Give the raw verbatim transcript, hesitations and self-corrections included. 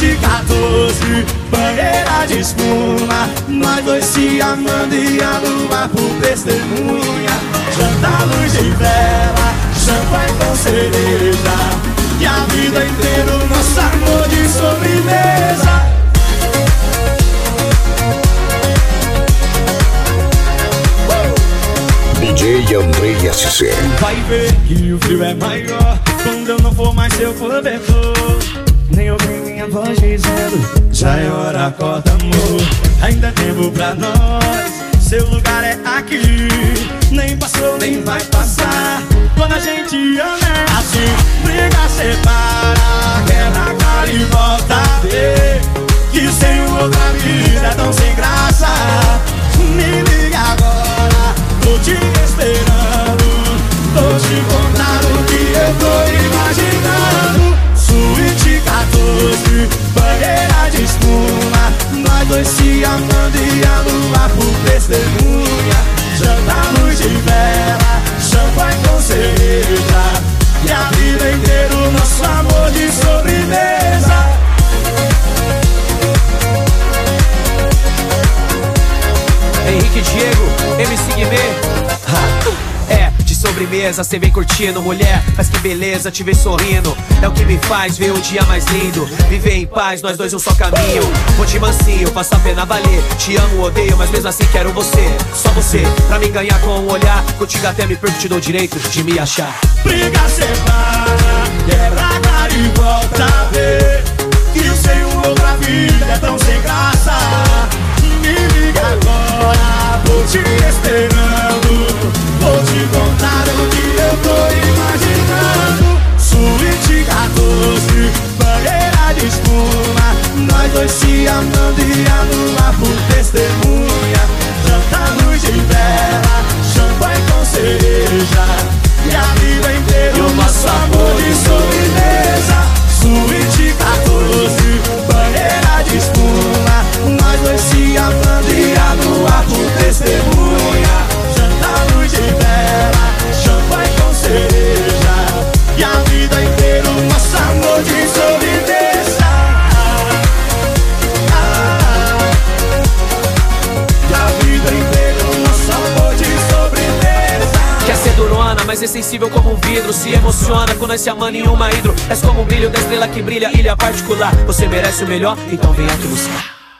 Suíte quatorze, banheira de espuma, nós dois se amando e a lua por testemunha. Janta, luz de vela, champanhe com cereja, e a vida inteira o nosso amor de sobremesa. D J Andrei S C. Vai ver que o frio é maior quando eu não for mais seu cobertor. Nem ouvi minha voz dizendo já é hora, acorda amor. Ainda é tempo pra nós, seu lugar é aqui. Nem passou, nem vai passar. Quando a gente ama é assim, briga, separa, quebra a cara e volta a ver que sem outra vida é tão sem graça. Me liga agora, tô te esperando, vou te contar o que eu tô imaginando. Suíte quatorze, banheira de espuma, nós dois se amando e a lua por testemunha. Janta, luz de vela, champanhe com cereja, e a vida inteira o nosso amor de sobremesa. Henrique Diego, M C Guimê. É, de sobremesa, cê vem curtindo, mulher, mas que beleza te ver sorrindo. É o que me faz ver o dia mais lindo. Viver em paz, nós dois um só caminho. Vou de mansinho, passa a pena valer. Te amo, odeio, mas mesmo assim quero você. Só você, pra me ganhar com um olhar. Contigo até me perco, te dou o direito de me achar. Briga, separa, quebra a cara e volta a ver que sem outra vida é tão sem graça. Me liga agora, vou te esperando, vou te contar o que eu tô imaginando. Suíte quatorze, banheira de espuma, nós dois se amando e a lua por testemunha. Janta, luz de vela, champanhe com cereja, e a vida inteira o nosso amor de sobremesa. Suíte quatorze, banheira de espuma, nós dois se amando e a lua por testemunha. Janta, luz de vela, champanhe com cereja, e a vida inteira o nosso amor de sobremesa. E a vida inteira o nosso amor de sobremesa. Quer ser durona, mas é sensível como um vidro. Se emociona quando nós se amando em uma hidro. És como o brilho da estrela que brilha, ilha particular. Você merece o melhor, então vem aqui buscar.